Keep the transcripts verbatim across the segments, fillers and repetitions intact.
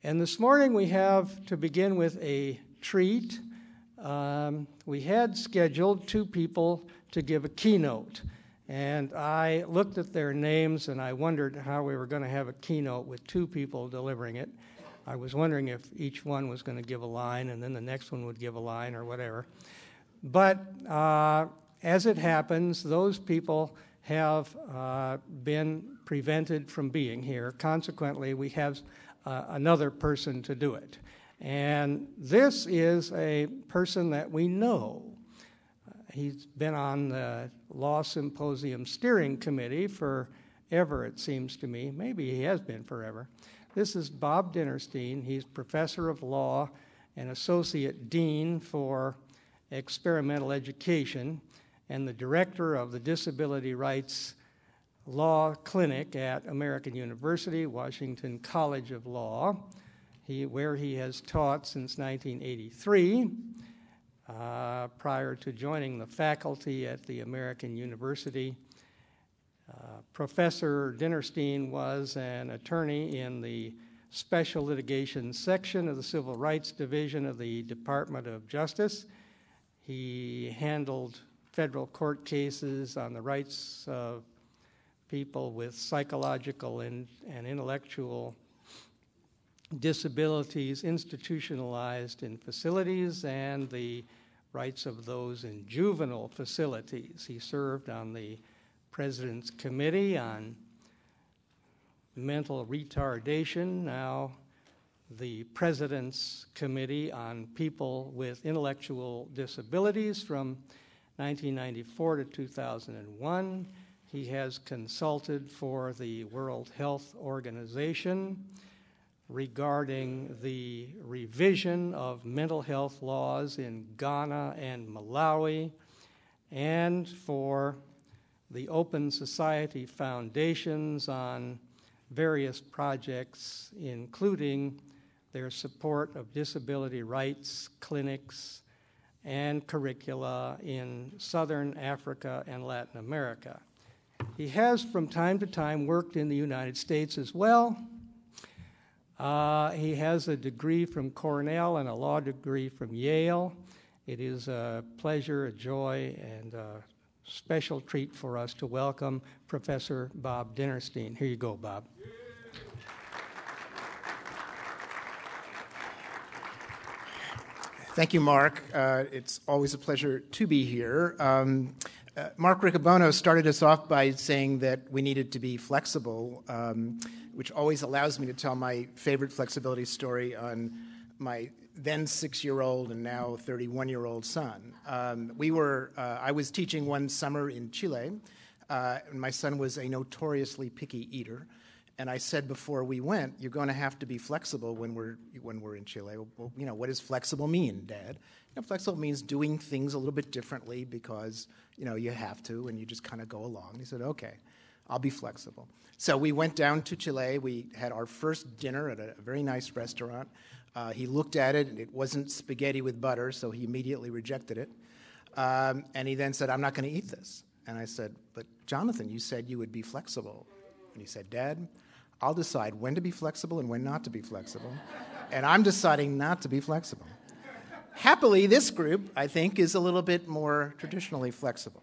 And this morning we have to begin with a treat. Um, we had scheduled two people to give a keynote. And I looked at their names and I wondered how we were going to have a keynote with two people delivering it. I was wondering if each one was going to give a line and then the next one would give a line or whatever. But uh, as it happens, those people have uh, been prevented from being here. Consequently, we have uh, another person to do it. And this is a person that we know. He's been on the Law Symposium Steering Committee forever, it seems to me. Maybe he has been forever. This is Bob Dinerstein. He's professor of law and associate dean for experimental education and the director of the Disability Rights Law Clinic at American University, Washington College of Law, he, where he has taught since nineteen eighty-three. Uh, prior to joining the faculty at the American University. Uh, Professor Dinerstein was an attorney in the Special Litigation Section of the Civil Rights Division of the Department of Justice. He handled federal court cases on the rights of people with psychological and, and intellectual disabilities institutionalized in facilities and the rights of those in juvenile facilities. He served on the President's Committee on Mental Retardation, now the President's Committee on People with Intellectual Disabilities from nineteen ninety-four to two thousand one. He has consulted for the World Health Organization regarding the revision of mental health laws in Ghana and Malawi, and for the Open Society Foundations on various projects, including their support of disability rights clinics and curricula in Southern Africa and Latin America. He has from time to time worked in the United States as well. Uh, he has a degree from Cornell and a law degree from Yale. It is a pleasure, a joy, and a special treat for us to welcome Professor Bob Dinerstein. Here you go, Bob. Thank you, Mark. Uh, it's always a pleasure to be here. Um, uh, Mark Riccobono started us off by saying that we needed to be flexible, um, which always allows me to tell my favorite flexibility story on my then six-year-old and now thirty-one-year-old son. Um, we were, uh, I was teaching one summer in Chile, uh, and my son was a notoriously picky eater. And I said before we went, you're going to have to be flexible when we're when we're in Chile. Well, you know, what does flexible mean, Dad? You know, flexible means doing things a little bit differently because, you know, you have to, and you just kind of go along. And he said, okay, I'll be flexible. So we went down to Chile. We had our first dinner at a very nice restaurant. Uh, he looked at it, and it wasn't spaghetti with butter, so he immediately rejected it. Um, and he then said, I'm not going to eat this. And I said, but Jonathan, you said you would be flexible. And he said, Dad, I'll decide when to be flexible and when not to be flexible. And I'm deciding not to be flexible. Happily, this group, I think, is a little bit more traditionally flexible.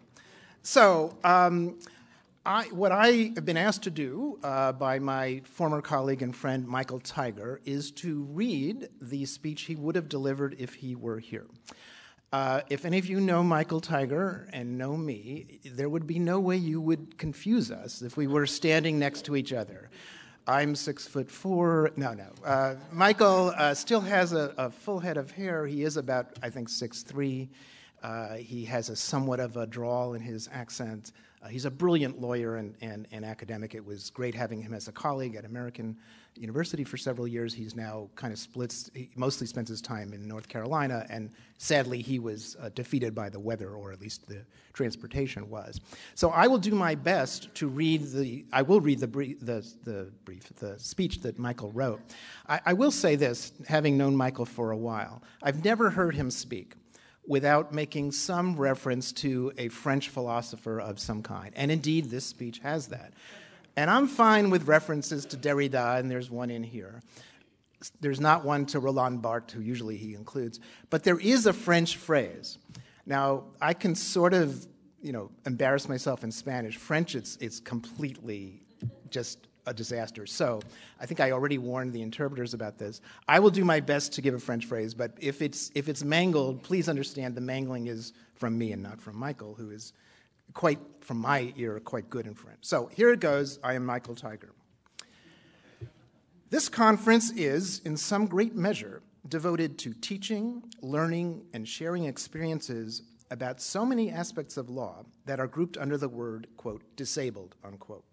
So um, I, what I have been asked to do uh, by my former colleague and friend Michael Tiger is to read the speech he would have delivered if he were here. Uh, if any of you know Michael Tiger and know me, there would be no way you would confuse us if we were standing next to each other. I'm six foot four. No, no. Uh, Michael uh, still has a, a full head of hair. He is about, I think, six three. Uh, he has a somewhat of a drawl in his accent. Uh, he's a brilliant lawyer and, and, and academic. It was great having him as a colleague at American University for several years. He's now kind of splits, he mostly spends his time in North Carolina, and sadly he was uh, defeated by the weather, or at least the transportation was. So I will do my best to read the, I will read the brief, the, the brief, the speech that Michael wrote. I, I will say this, having known Michael for a while, I've never heard him speak without making some reference to a French philosopher of some kind. And indeed, this speech has that. And I'm fine with references to Derrida, and there's one in here. there's not one to Roland Barthes, who usually he includes, but there is a French phrase. Now, I can sort of, you know, embarrass myself in Spanish. French, it's, it's completely just a disaster. So I think I already warned the interpreters about this. I will do my best to give a French phrase, but if it's, if it's mangled, please understand the mangling is from me and not from Michael, who is quite, from my ear, quite good in French. So here it goes. I am Michael Tiger. This conference is, in some great measure, devoted to teaching, learning, and sharing experiences about so many aspects of law that are grouped under the word, quote, disabled, unquote.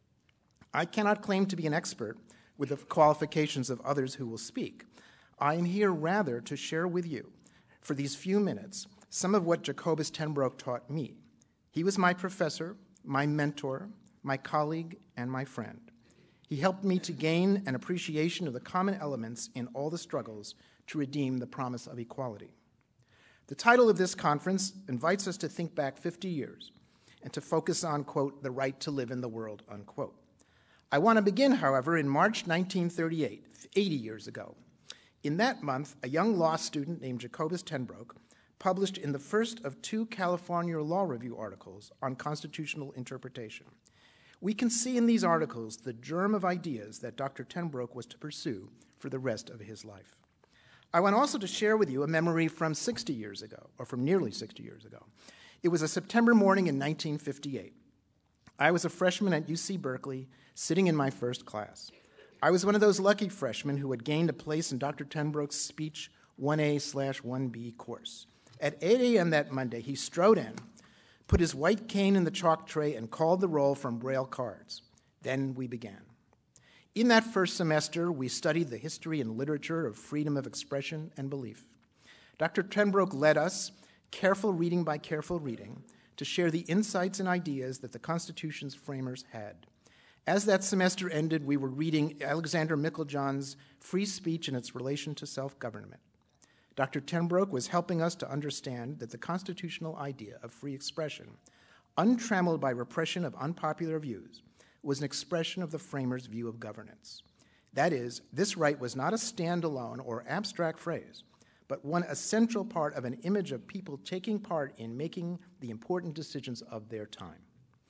I cannot claim to be an expert with the qualifications of others who will speak. I am here rather to share with you, for these few minutes, some of what Jacobus ten Broek taught me. He was my professor, my mentor, my colleague, and my friend. He helped me to gain an appreciation of the common elements in all the struggles to redeem the promise of equality. The title of this conference invites us to think back fifty years and to focus on, quote, the right to live in the world, unquote. I want to begin, however, in March nineteen thirty-eight, eighty years ago. In that month, a young law student named Jacobus ten Broek published in the first of two California Law Review articles on constitutional interpretation. We can see in these articles the germ of ideas that Doctor ten Broek was to pursue for the rest of his life. I want also to share with you a memory from sixty years ago, or from nearly sixty years ago. It was a September morning in nineteen fifty-eight. I was a freshman at U C Berkeley, sitting in my first class. I was one of those lucky freshmen who had gained a place in Doctor ten Broek's speech one A slash one B course. At eight a.m. that Monday, he strode in, put his white cane in the chalk tray, and called the roll from Braille cards. Then we began. In that first semester, we studied the history and literature of freedom of expression and belief. Doctor ten Broek led us, careful reading by careful reading, to share the insights and ideas that the Constitution's framers had. As that semester ended, we were reading Alexander Meiklejohn's Free Speech and Its Relation to Self-Government. Doctor ten Broek was helping us to understand that the constitutional idea of free expression, untrammeled by repression of unpopular views, was an expression of the framers' view of governance. That is, this right was not a standalone or abstract phrase, but one essential part of an image of people taking part in making the important decisions of their time.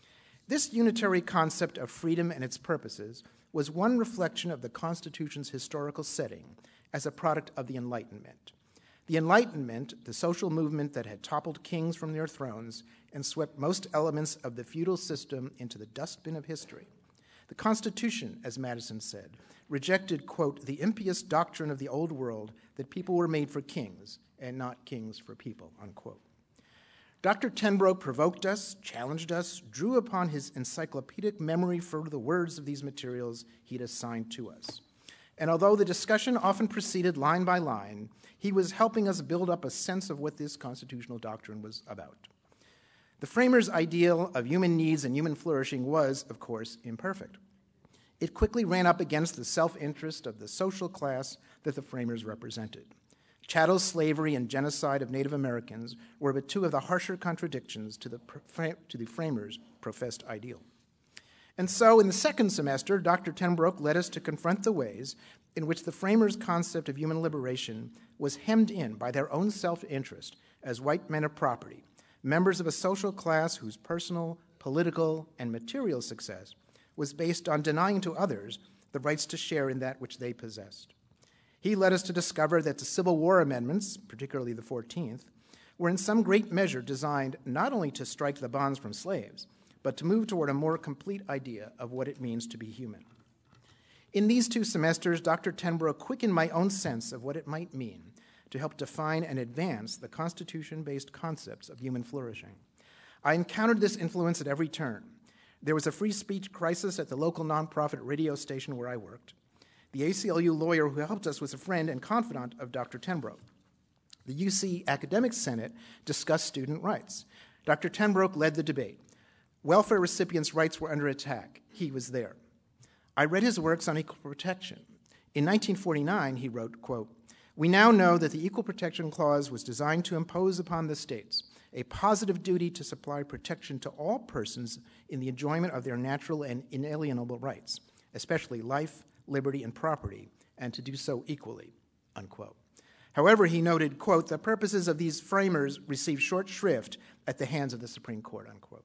This unitary concept of freedom and its purposes was one reflection of the Constitution's historical setting as a product of the Enlightenment. The Enlightenment, the social movement that had toppled kings from their thrones and swept most elements of the feudal system into the dustbin of history. The Constitution, as Madison said, rejected, quote, the impious doctrine of the old world that people were made for kings and not kings for people, unquote. Doctor ten Broek provoked us, challenged us, drew upon his encyclopedic memory for the words of these materials he'd assigned to us. And although the discussion often proceeded line by line, he was helping us build up a sense of what this constitutional doctrine was about. The framers' ideal of human needs and human flourishing was, of course, imperfect. It quickly ran up against the self-interest of the social class that the framers represented. Chattel slavery and genocide of Native Americans were but two of the harsher contradictions to the, to the framers' professed ideal. And so, in the second semester, Doctor ten Broek led us to confront the ways in which the framers' concept of human liberation was hemmed in by their own self-interest as white men of property, members of a social class whose personal, political, and material success was based on denying to others the rights to share in that which they possessed. He led us to discover that the Civil War amendments, particularly the fourteenth, were in some great measure designed not only to strike the bonds from slaves, but to move toward a more complete idea of what it means to be human. In these two semesters, Doctor ten Broek quickened my own sense of what it might mean to help define and advance the Constitution-based concepts of human flourishing. I encountered this influence at every turn. There was a free speech crisis at the local nonprofit radio station where I worked. The A C L U lawyer who helped us was a friend and confidant of Doctor ten Broek. The U C Academic Senate discussed student rights. Doctor ten Broek led the debate. Welfare recipients' rights were under attack. He was there. I read his works on equal protection. In nineteen forty-nine, he wrote, quote, "We now know that the Equal Protection Clause was designed to impose upon the states a positive duty to supply protection to all persons in the enjoyment of their natural and inalienable rights, especially life, liberty, and property, and to do so equally, unquote. However, he noted, quote, the purposes of these framers received short shrift at the hands of the Supreme Court, unquote.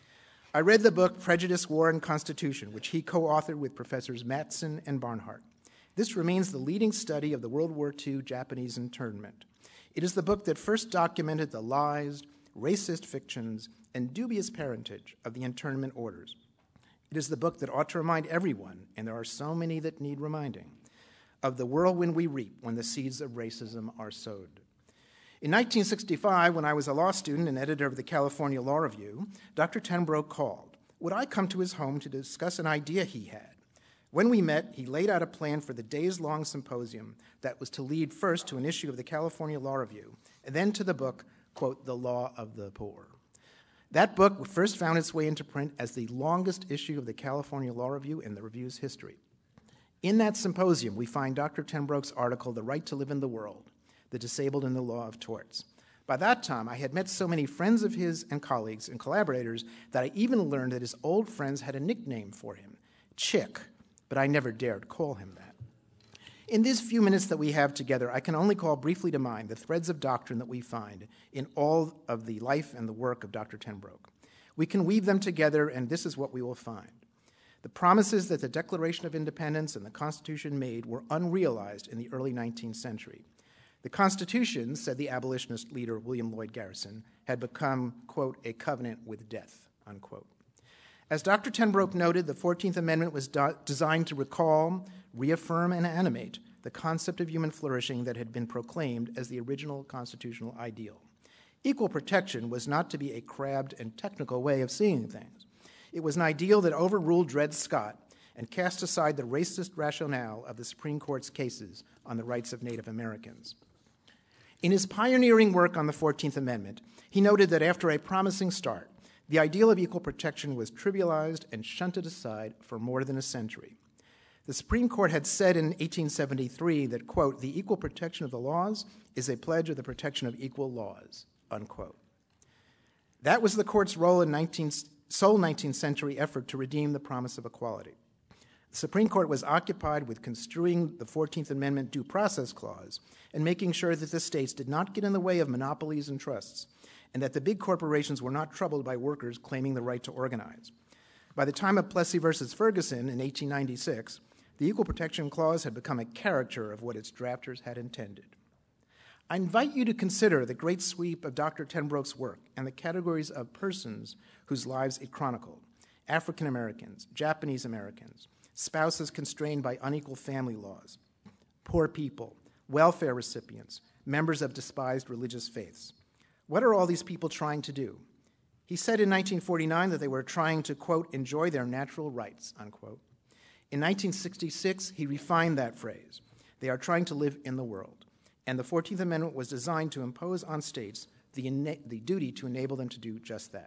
I read the book Prejudice, War, and Constitution, which he co-authored with Professors Mattson and Barnhart. This remains the leading study of the World War Two Japanese internment. It is the book that first documented the lies, racist fictions, and dubious parentage of the internment orders. It is the book that ought to remind everyone, and there are so many that need reminding, of the whirlwind we reap when the seeds of racism are sowed. In nineteen sixty-five, when I was a law student and editor of the California Law Review, Doctor ten Broeck called. Would I come to his home to discuss an idea he had? When we met, he laid out a plan for the days-long symposium that was to lead first to an issue of the California Law Review, and then to the book, quote, The Law of the Poor. That book first found its way into print as the longest issue of the California Law Review in the review's history. In that symposium, we find Doctor ten Broeck's article, The Right to Live in the World, the Disabled and the Law of Torts. By that time, I had met so many friends of his and colleagues and collaborators that I even learned that his old friends had a nickname for him, Chick, but I never dared call him that. In these few minutes that we have together, I can only call briefly to mind the threads of doctrine that we find in all of the life and the work of Doctor ten Broeck. We can weave them together, and this is what we will find. The promises that the Declaration of Independence and the Constitution made were unrealized in the early nineteenth century. The Constitution, said the abolitionist leader William Lloyd Garrison, had become, quote, a covenant with death, unquote. As Doctor ten Broeck noted, the fourteenth Amendment was do- designed to recall, reaffirm, and animate the concept of human flourishing that had been proclaimed as the original constitutional ideal. Equal protection was not to be a crabbed and technical way of seeing things. It was an ideal that overruled Dred Scott and cast aside the racist rationale of the Supreme Court's cases on the rights of Native Americans. In his pioneering work on the fourteenth Amendment, he noted that after a promising start, the ideal of equal protection was trivialized and shunted aside for more than a century. The Supreme Court had said in eighteen seventy-three that, quote, the equal protection of the laws is a pledge of the protection of equal laws, unquote. That was the court's role in nineteenth, sole nineteenth century effort to redeem the promise of equality. The Supreme Court was occupied with construing the fourteenth Amendment Due Process Clause and making sure that the states did not get in the way of monopolies and trusts, and that the big corporations were not troubled by workers claiming the right to organize. By the time of Plessy versus Ferguson in eighteen ninety-six, the Equal Protection Clause had become a caricature of what its drafters had intended. I invite you to consider the great sweep of Doctor ten Broeck's work and the categories of persons whose lives it chronicled: African Americans, Japanese Americans, spouses constrained by unequal family laws, poor people, welfare recipients, members of despised religious faiths. What are all these people trying to do? He said in nineteen forty-nine that they were trying to, quote, enjoy their natural rights, unquote. In nineteen sixty-six, he refined that phrase. They are trying to live in the world. And the fourteenth Amendment was designed to impose on states the, ina- the duty to enable them to do just that.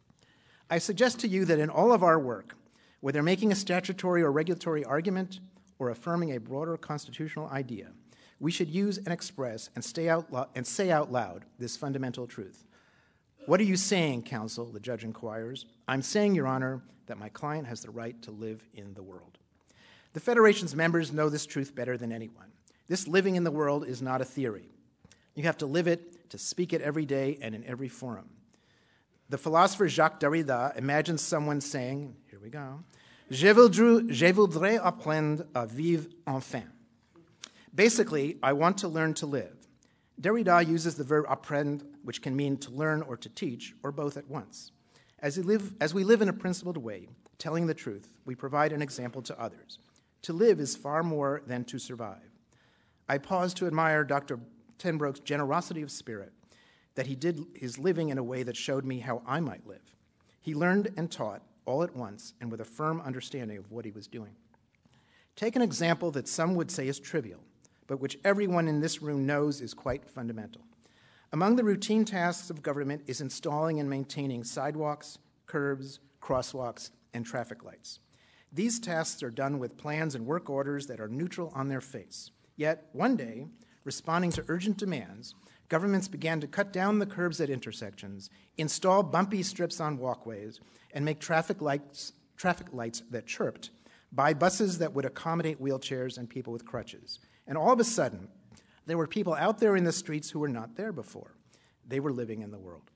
I suggest to you that in all of our work, whether making a statutory or regulatory argument or affirming a broader constitutional idea, we should use and express and, stay out lo- and say out loud this fundamental truth. What are you saying, counsel? The judge inquires. I'm saying, Your Honor, that my client has the right to live in the world. The Federation's members know this truth better than anyone. This living in the world is not a theory. You have to live it, to speak it every day and in every forum. The philosopher Jacques Derrida imagines someone saying, here we go, Je voudrais, je voudrais apprendre à vivre enfin. Basically, I want to learn to live. Derrida uses the verb apprendre, which can mean to learn or to teach, or both at once. As we live, as we live in a principled way, telling the truth, we provide an example to others. To live is far more than to survive. I pause to admire Doctor ten Broeck's generosity of spirit, that he did his living in a way that showed me how I might live. He learned and taught all at once and with a firm understanding of what he was doing. Take an example that some would say is trivial, but which everyone in this room knows is quite fundamental. Among the routine tasks of government is installing and maintaining sidewalks, curbs, crosswalks, and traffic lights. These tasks are done with plans and work orders that are neutral on their face. Yet, one day, responding to urgent demands, governments began to cut down the curbs at intersections, install bumpy strips on walkways, and make traffic lights, traffic lights that chirped, buy buses that would accommodate wheelchairs and people with crutches. And all of a sudden, there were people out there in the streets who were not there before. They were living in the world.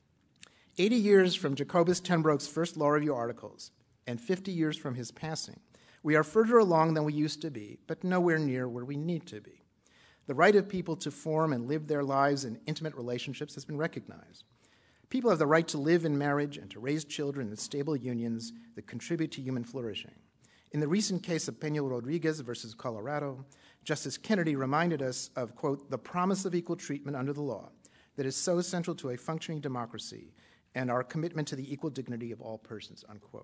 eighty years from Jacobus ten Broek's first law review articles, and fifty years from his passing, we are further along than we used to be, but nowhere near where we need to be. The right of people to form and live their lives in intimate relationships has been recognized. People have the right to live in marriage and to raise children in stable unions that contribute to human flourishing. In the recent case of Peña Rodriguez versus Colorado, Justice Kennedy reminded us of, quote, the promise of equal treatment under the law that is so central to a functioning democracy and our commitment to the equal dignity of all persons, unquote.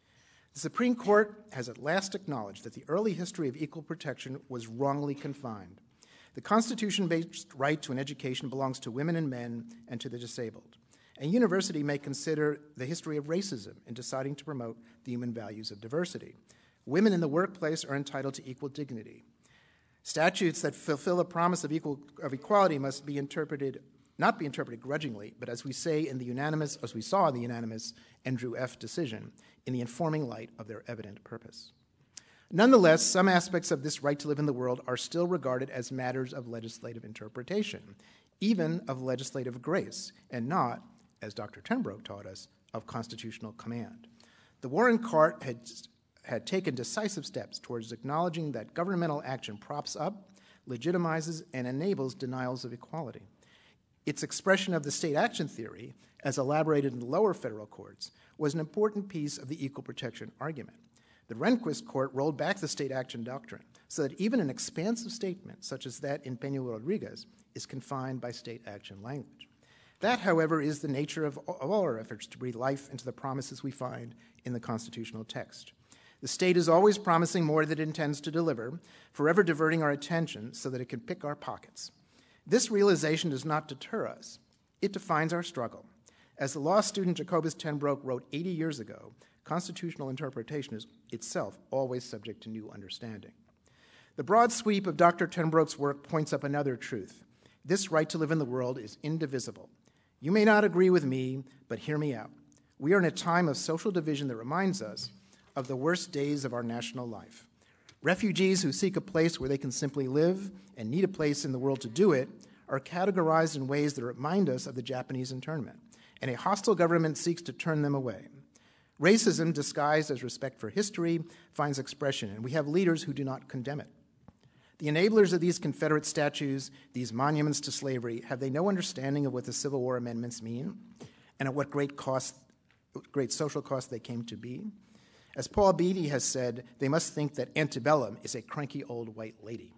The Supreme Court has at last acknowledged that the early history of equal protection was wrongly confined. The Constitution-based right to an education belongs to women and men and to the disabled. A university may consider the history of racism in deciding to promote the human values of diversity. Women in the workplace are entitled to equal dignity. Statutes that fulfill a promise of, equal, of equality must be interpreted, not be interpreted grudgingly, but as we say in the unanimous, as we saw in the unanimous Andrew F. decision, in the informing light of their evident purpose. Nonetheless, some aspects of this right to live in the world are still regarded as matters of legislative interpretation, even of legislative grace, and not, as Doctor ten Broek taught us, of constitutional command. The Warren Court had, had taken decisive steps towards acknowledging that governmental action props up, legitimizes, and enables denials of equality. Its expression of the state action theory, as elaborated in the lower federal courts, was an important piece of the equal protection argument. The Rehnquist Court rolled back the state action doctrine so that even an expansive statement, such as that in Peña Rodriguez, is confined by state action language. That, however, is the nature of all our efforts to breathe life into the promises we find in the constitutional text. The state is always promising more than it intends to deliver, forever diverting our attention so that it can pick our pockets. This realization does not deter us. It defines our struggle. As the law student Jacobus ten Broek wrote eighty years ago, constitutional interpretation is itself always subject to new understanding. The broad sweep of Doctor ten Broek's work points up another truth. This right to live in the world is indivisible. You may not agree with me, but hear me out. We are in a time of social division that reminds us of the worst days of our national life. Refugees who seek a place where they can simply live and need a place in the world to do it are categorized in ways that remind us of the Japanese internment, and a hostile government seeks to turn them away. Racism, disguised as respect for history, finds expression, and we have leaders who do not condemn it. The enablers of these Confederate statues, these monuments to slavery, have they no understanding of what the Civil War amendments mean and at what great cost, great social cost they came to be? As Paul Beatty has said, they must think that antebellum is a cranky old white lady.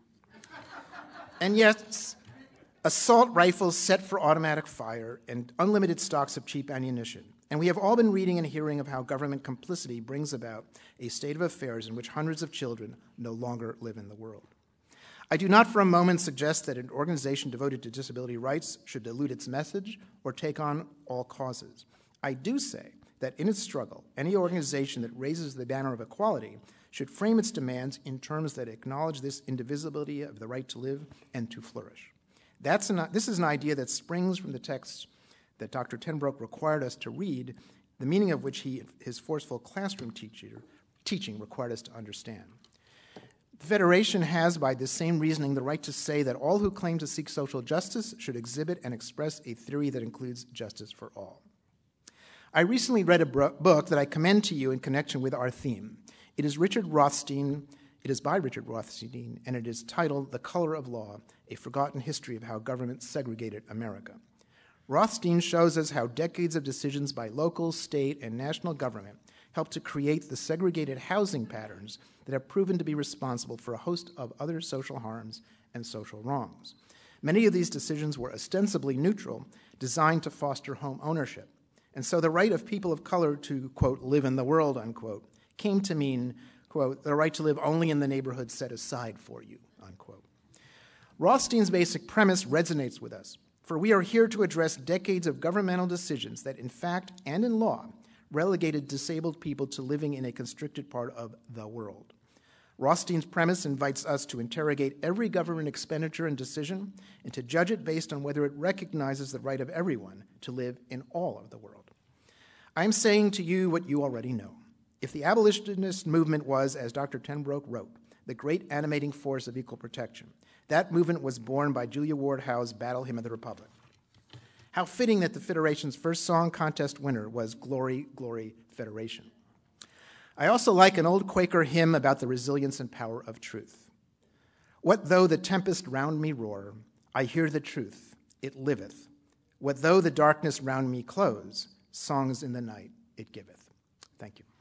And yet, assault rifles set for automatic fire and unlimited stocks of cheap ammunition. And we have all been reading and hearing of how government complicity brings about a state of affairs in which hundreds of children no longer live in the world. I do not for a moment suggest that an organization devoted to disability rights should dilute its message or take on all causes. I do say that in its struggle, any organization that raises the banner of equality should frame its demands in terms that acknowledge this indivisibility of the right to live and to flourish. That's an, this is an idea that springs from the text that Doctor ten Broek required us to read, the meaning of which he, his forceful classroom teacher, teaching required us to understand. The Federation has, by this same reasoning, the right to say that all who claim to seek social justice should exhibit and express a theory that includes justice for all. I recently read a book that I commend to you in connection with our theme. It is Richard Rothstein, it is by Richard Rothstein, and it is titled The Color of Law, A Forgotten History of How Government Segregated America. Rothstein shows us how decades of decisions by local, state, and national government helped to create the segregated housing patterns that have proven to be responsible for a host of other social harms and social wrongs. Many of these decisions were ostensibly neutral, designed to foster home ownership. And so the right of people of color to, quote, live in the world, unquote, came to mean, quote, the right to live only in the neighborhood set aside for you, unquote. Rothstein's basic premise resonates with us, for we are here to address decades of governmental decisions that in fact and in law relegated disabled people to living in a constricted part of the world. Rothstein's premise invites us to interrogate every government expenditure and decision and to judge it based on whether it recognizes the right of everyone to live in all of the world. I am saying to you what you already know. If the abolitionist movement was, as Doctor Ten Broeck wrote, the great animating force of equal protection, that movement was born by Julia Ward Howe's Battle Hymn of the Republic. How fitting that the Federation's first song contest winner was Glory, Glory, Federation. I also like an old Quaker hymn about the resilience and power of truth. What though the tempest round me roar, I hear the truth, it liveth. What though the darkness round me close, songs in the night it giveth. Thank you.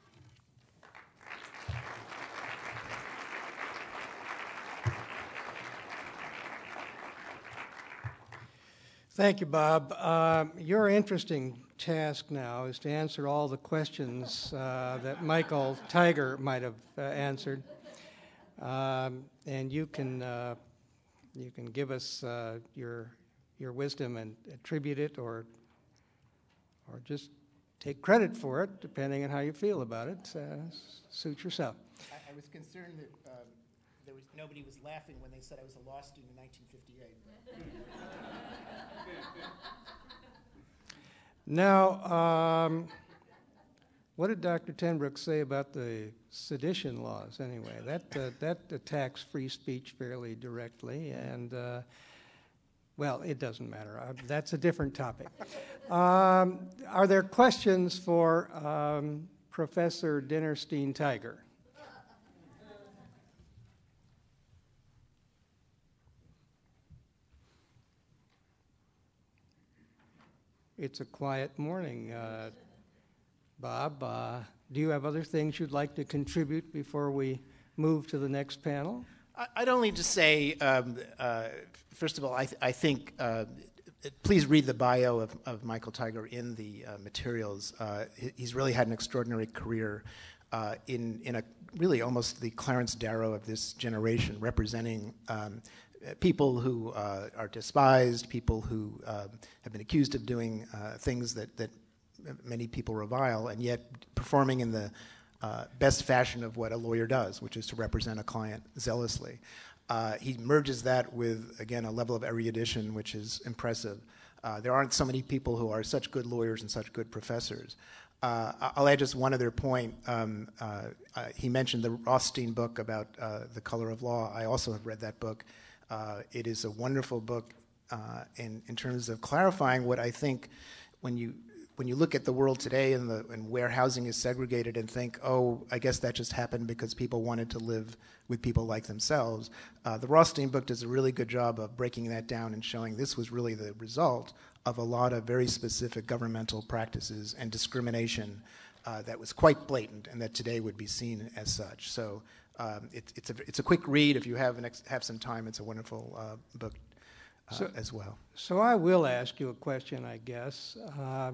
Thank you, Bob. Uh, your interesting task now is to answer all the questions uh, that Michael Tiger might have uh, answered, um, and you can uh, you can give us uh, your your wisdom and attribute it, or or just take credit for it, depending on how you feel about it. Uh, suit yourself. I, I was concerned that um, there was nobody was laughing when they said I was a law student in nineteen fifty-eight. Now, um, what did Doctor Ten Broeck say about the sedition laws anyway? That, uh, that attacks free speech fairly directly, and, uh, well, it doesn't matter. Uh, that's a different topic. Um, are there questions for um, Professor Dinerstein Tiger? It's a quiet morning. Uh, Bob, uh, do you have other things you'd like to contribute before we move to the next panel? I'd only just say, um, uh, first of all, I, th- I think, uh, please read the bio of, of Michael Tiger in the uh, materials. Uh, he's really had an extraordinary career uh, in, in a really almost the Clarence Darrow of this generation, representing um, people who uh, are despised, people who uh, have been accused of doing uh, things that, that many people revile, and yet performing in the uh, best fashion of what a lawyer does, which is to represent a client zealously. Uh, he merges that with, again, a level of erudition which is impressive. Uh, there aren't so many people who are such good lawyers and such good professors. Uh, I'll add just one other point. Um, uh, uh, he mentioned the Rothstein book about uh, The Color of Law. I also have read that book. Uh, it is a wonderful book uh, in, in terms of clarifying what I think when you when you look at the world today and, the, and where housing is segregated and think, oh, I guess that just happened because people wanted to live with people like themselves. Uh, the Rothstein book does a really good job of breaking that down and showing this was really the result of a lot of very specific governmental practices and discrimination uh, that was quite blatant and that today would be seen as such. So um, it, it's, a, it's a quick read. If you have, an ex- have some time, it's a wonderful uh, book uh, so, as well. So I will ask you a question, I guess. Uh,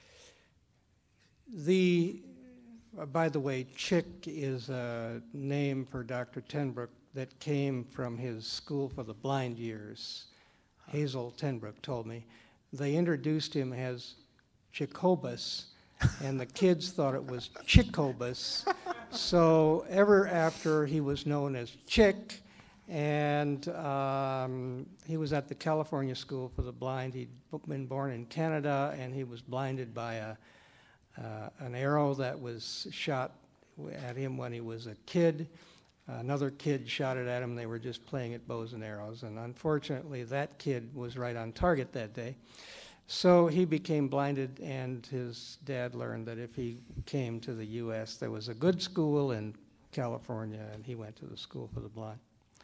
The, uh, by the way, Chick is a name for Doctor Ten Broeck that came from his School for the Blind years. Hazel Ten Broeck told me. They introduced him as Chickobus, and the kids thought it was Chickobus. So ever after, he was known as Chick, and um, he was at the California School for the Blind. He'd been born in Canada, and he was blinded by a Uh, an arrow that was shot at him when he was a kid. Uh, another kid shot it at him. They were just playing at bows and arrows. And unfortunately, that kid was right on target that day. So he became blinded, and his dad learned that if he came to the U S, there was a good school in California, and he went to the School for the Blind.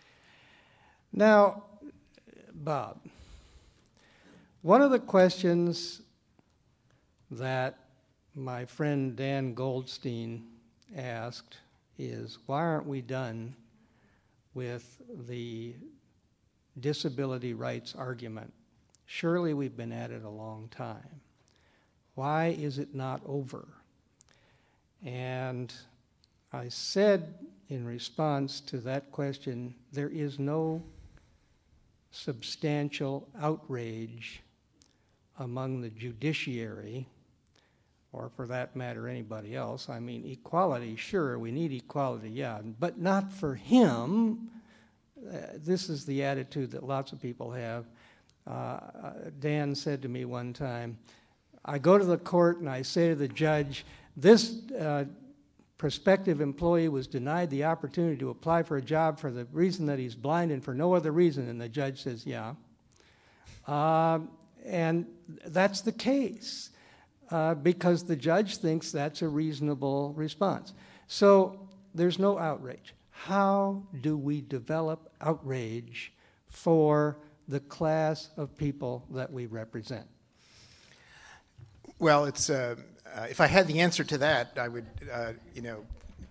Now, Bob, one of the questions that my friend Dan Goldstein asked is, why aren't we done with the disability rights argument? Surely we've been at it a long time. Why is it not over? And I said in response to that question, there is no substantial outrage among the judiciary, or for that matter, anybody else. I mean, equality, sure, we need equality, yeah, but not for him. Uh, this is the attitude that lots of people have. Uh, Dan said to me one time, I go to the court and I say to the judge, this uh, prospective employee was denied the opportunity to apply for a job for the reason that he's blind and for no other reason, and the judge says, yeah. Um, and that's the case uh, because the judge thinks that's a reasonable response. So there's no outrage. How do we develop outrage for the class of people that we represent? Well, it's uh, uh, if I had the answer to that, I would, uh, you know,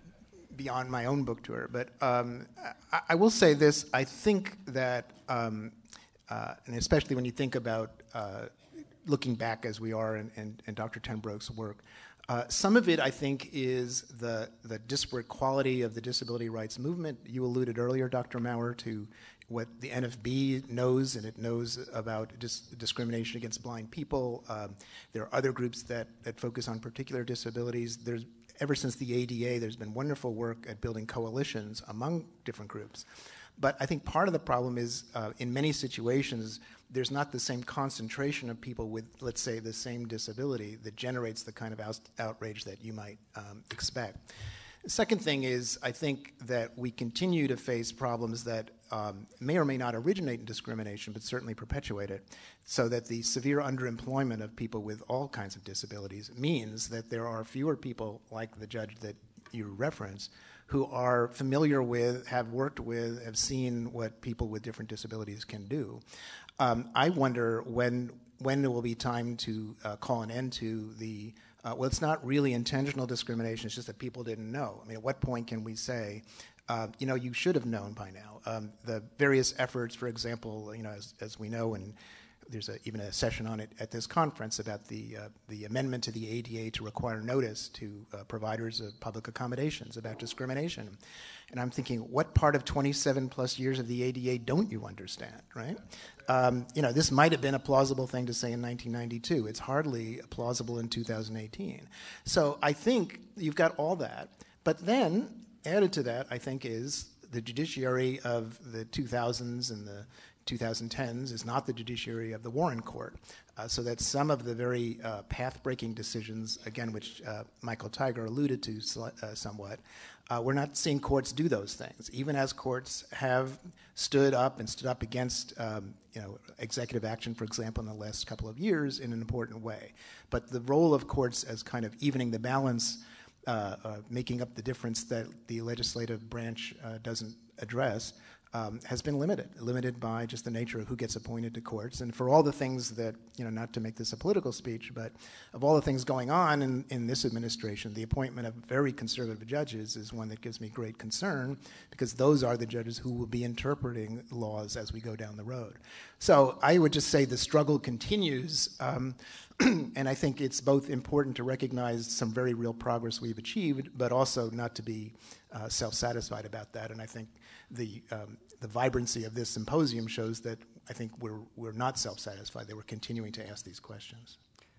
be on my own book tour. But um, I, I will say this: I think that, um, uh, and especially when you think about uh, looking back as we are in, in, in Doctor ten Broek's work, uh, some of it I think is the the disparate quality of the disability rights movement. You alluded earlier, Doctor Maurer, to what the N F B knows, and it knows about dis- discrimination against blind people. Um, there are other groups that, that focus on particular disabilities. There's, ever since the A D A, there's been wonderful work at building coalitions among different groups. But I think part of the problem is, uh, in many situations, there's not the same concentration of people with, let's say, the same disability that generates the kind of out- outrage that you might um, expect. The second thing is, I think that we continue to face problems that um, may or may not originate in discrimination, but certainly perpetuate it, so that the severe underemployment of people with all kinds of disabilities means that there are fewer people like the judge that you reference who are familiar with, have worked with, have seen what people with different disabilities can do. Um, I wonder when when there will be time to uh, call an end to the Uh, well, it's not really intentional discrimination, it's just that people didn't know. I mean, at what point can we say, uh, you know, you should have known by now? Um, the various efforts, for example, you know, as, as we know, and there's a, even a session on it at this conference about the, uh, the amendment to the A D A to require notice to uh, providers of public accommodations about discrimination. And I'm thinking, what part of twenty-seven plus years of the A D A don't you understand, right? Um, you know, this might have been a plausible thing to say in nineteen ninety-two. It's hardly plausible in two thousand eighteen. So I think you've got all that. But then, added to that, I think, is the judiciary of the two thousands and the twenty tens is not the judiciary of the Warren Court. Uh, so that some of the very uh, path-breaking decisions, again, which uh, Michael Tiger alluded to uh, somewhat, uh, we're not seeing courts do those things, even as courts have stood up and stood up against um, you know, executive action, for example, in the last couple of years in an important way. But the role of courts as kind of evening the balance, uh, uh, making up the difference that the legislative branch uh, doesn't address, Um, has been limited, limited by just the nature of who gets appointed to courts. And for all the things that, you know, not to make this a political speech, but of all the things going on in, in this administration, the appointment of very conservative judges is one that gives me great concern, because those are the judges who will be interpreting laws as we go down the road. So I would just say the struggle continues, um, and I think it's both important to recognize some very real progress we've achieved, but also not to be uh, self-satisfied about that. And I think the um, the vibrancy of this symposium shows that I think we're we're not self-satisfied, that we're continuing to ask these questions.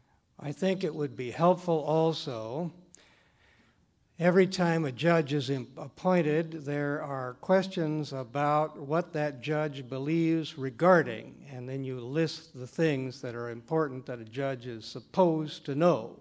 I think it would be helpful also, every time a judge is imp- appointed, there are questions about what that judge believes regarding, and then you list the things that are important that a judge is supposed to know.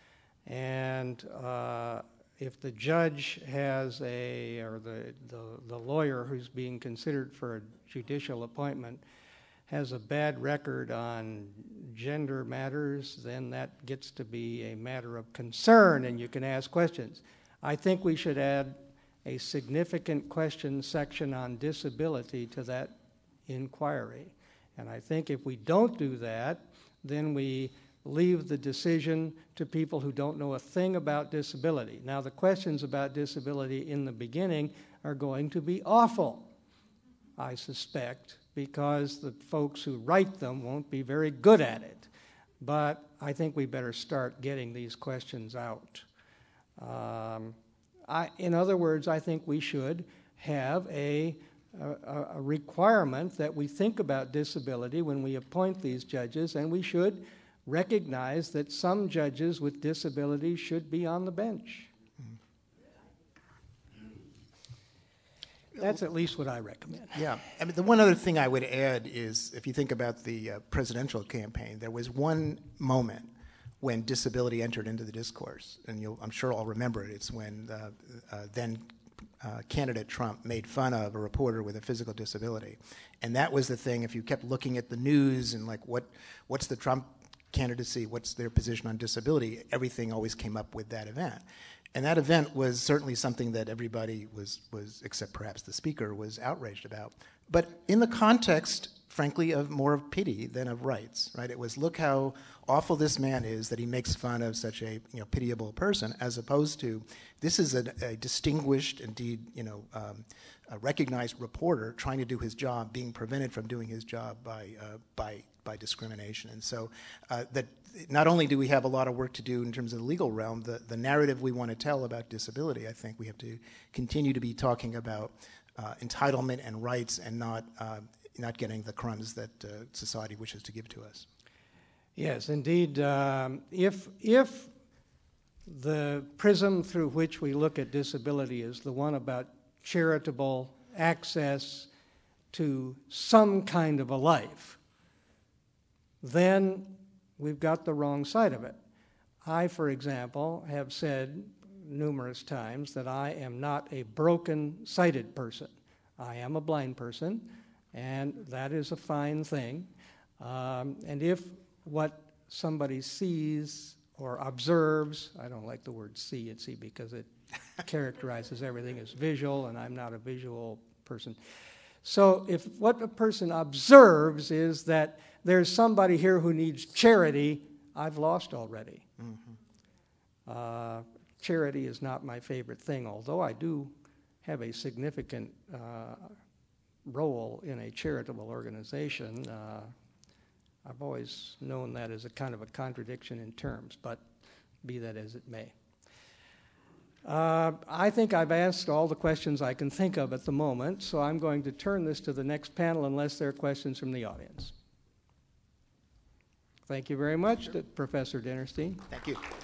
And uh, if the judge has a, or the, the, the lawyer who's being considered for a judicial appointment has a bad record on gender matters, then that gets to be a matter of concern, and you can ask questions. I think we should add a significant question section on disability to that inquiry. And I think if we don't do that, then we leave the decision to people who don't know a thing about disability. Now, the questions about disability in the beginning are going to be awful, I suspect, because the folks who write them won't be very good at it. But I think we better start getting these questions out. Um, I, in other words, I think we should have a, a, a requirement that we think about disability when we appoint these judges, and we should recognize that some judges with disabilities should be on the bench. That's at least what I recommend. Yeah. I mean, the one other thing I would add is, if you think about the uh, presidential campaign, there was one moment when disability entered into the discourse. And you'll, I'm sure I'll remember it. It's when uh, uh, then uh, candidate Trump made fun of a reporter with a physical disability. And that was the thing, if you kept looking at the news and like what what's the Trump candidacy, what's their position on disability, everything always came up with that event. And that event was certainly something that everybody was, was, except perhaps the speaker, was outraged about. But in the context, frankly, of more of pity than of rights, right? It was, look how awful this man is that he makes fun of such a you know, pitiable person, as opposed to, this is a, a distinguished, indeed, you know, um, a recognized reporter trying to do his job, being prevented from doing his job by, uh, by, by discrimination. And so uh, that not only do we have a lot of work to do in terms of the legal realm, the, the narrative we want to tell about disability, I think we have to continue to be talking about uh, entitlement and rights and not, uh, not getting the crumbs that uh, society wishes to give to us. Yes, indeed. Um, if, if the prism through which we look at disability is the one about charitable access to some kind of a life, then we've got the wrong side of it. I, for example, have said numerous times that I am not a broken-sighted person. I am a blind person, and that is a fine thing. Um, and if what somebody sees or observes, I don't like the word see and see because it characterizes everything as visual, and I'm not a visual person. So if what a person observes is that there's somebody here who needs charity, I've lost already. Mm-hmm. uh, charity is not my favorite thing, although I do have a significant uh, role in a charitable organization. Uh, I've always known that as a kind of a contradiction in terms, but be that as it may. Uh, I think I've asked all the questions I can think of at the moment, so I'm going to turn this to the next panel unless there are questions from the audience. Thank you very much, sure. Professor Dinerstein. Thank you.